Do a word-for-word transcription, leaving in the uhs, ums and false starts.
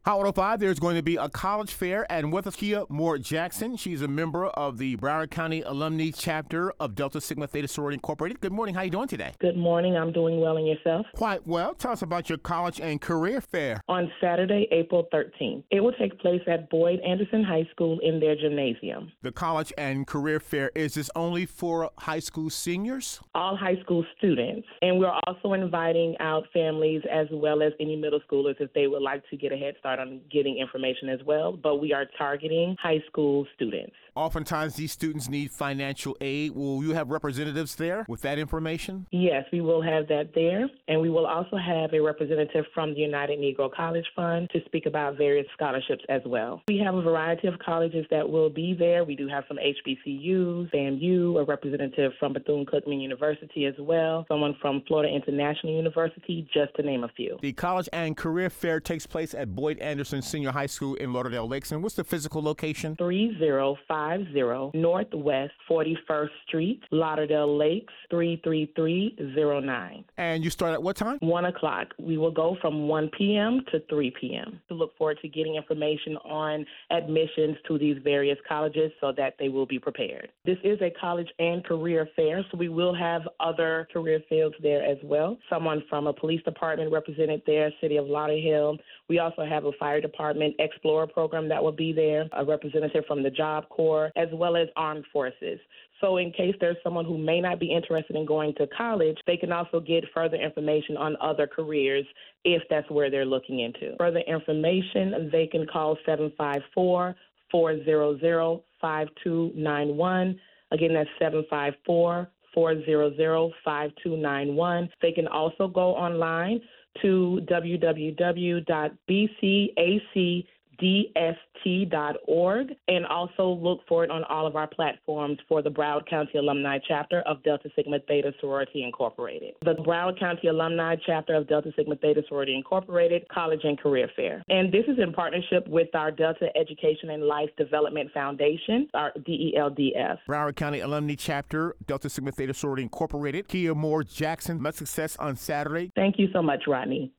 Hot one oh five, there's going to be a college fair, and with us, Kia Moore Jackson. She's a member of the Broward County Alumni Chapter of Delta Sigma Theta Sorority Incorporated. Good morning. How are you doing today? Good morning. I'm doing well, and yourself? Quite well. Tell us about your college and career fair. On Saturday, April thirteenth. It will take place at Boyd Anderson High School in their gymnasium. The college and career fair, is this only for high school seniors? All high school students. And we're also inviting out families as well as any middle schoolers if they would like to get a head start on getting information as well. But we are targeting high school students. Oftentimes, these students need financial aid. Will you have representatives there with that information? Yes, we will have that there. And we will also have a representative from the United Negro College Fund to speak about various scholarships as well. We have a variety of colleges that will be there. We do have some H B C Us, FAMU, a representative from Bethune-Cookman University as well, someone from Florida International University, just to name a few. The college and career fair takes place at Boyd Anderson Senior High School in Lauderdale Lakes. And what's the physical location? three zero five zero Northwest forty-first Street, Lauderdale Lakes, three three three zero nine. And you start at what time? one o'clock. We will go from one p.m. to three p.m. To look forward to getting information on admissions to these various colleges so that they will be prepared. This is a college and career fair, so we will have other career fields there as well. Someone from a police department represented there, City of Lauderhill. We also have a fire department Explorer program that will be there, a representative from the Job Corps, as well as armed forces. So in case there's someone who may not be interested in going to college, they can also get further information on other careers if that's where they're looking into. Further information, they can call seven five four, four zero zero, five two nine one. Again, that's seven five four, four zero zero, five two nine one. They can also go online to w w w dot b c a c d s t dot org and also look for it on all of our platforms for the Broward County Alumni Chapter of Delta Sigma Theta Sorority Incorporated. The Broward County Alumni Chapter of Delta Sigma Theta Sorority Incorporated College and Career Fair. And this is in partnership with our Delta Education and Life Development Foundation, our D E L D F. Broward County Alumni Chapter, Delta Sigma Theta Sorority Incorporated. Kia Moore Jackson, much success on Saturday. Thank you so much, Rodney.